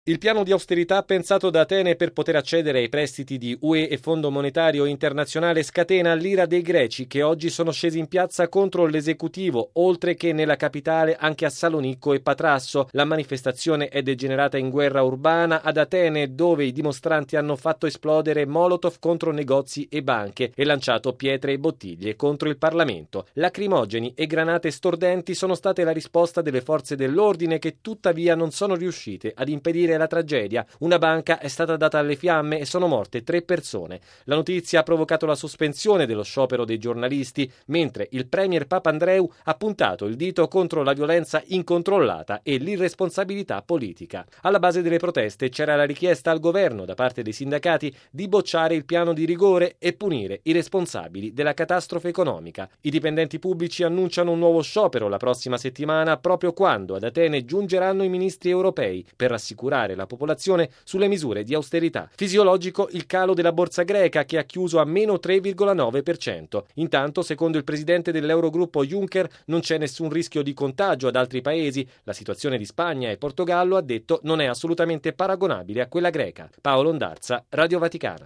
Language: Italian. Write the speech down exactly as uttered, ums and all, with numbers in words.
Il piano di austerità pensato da Atene per poter accedere ai prestiti di U E e Fondo Monetario Internazionale scatena l'ira dei greci che oggi sono scesi in piazza contro l'esecutivo, oltre che nella capitale anche a Salonicco e Patrasso. La manifestazione è degenerata in guerra urbana ad Atene, dove i dimostranti hanno fatto esplodere molotov contro negozi e banche e lanciato pietre e bottiglie contro il Parlamento. Lacrimogeni e granate stordenti sono state la risposta delle forze dell'ordine, che tuttavia non sono riuscite ad impedire la tragedia. Una banca è stata data alle fiamme e sono morte tre persone. La notizia ha provocato la sospensione dello sciopero dei giornalisti, mentre il premier Papandreou ha puntato il dito contro la violenza incontrollata e l'irresponsabilità politica. Alla base delle proteste c'era la richiesta al governo da parte dei sindacati di bocciare il piano di rigore e punire i responsabili della catastrofe economica. I dipendenti pubblici annunciano un nuovo sciopero la prossima settimana, proprio quando ad Atene giungeranno i ministri europei per rassicurare la popolazione sulle misure di austerità. Fisiologico il calo della borsa greca, che ha chiuso a meno tre virgola nove per cento. Intanto, secondo il presidente dell'Eurogruppo Juncker, non c'è nessun rischio di contagio ad altri paesi. La situazione di Spagna e Portogallo, ha detto, non è assolutamente paragonabile a quella greca. Paolo Ondarza, Radio Vaticana.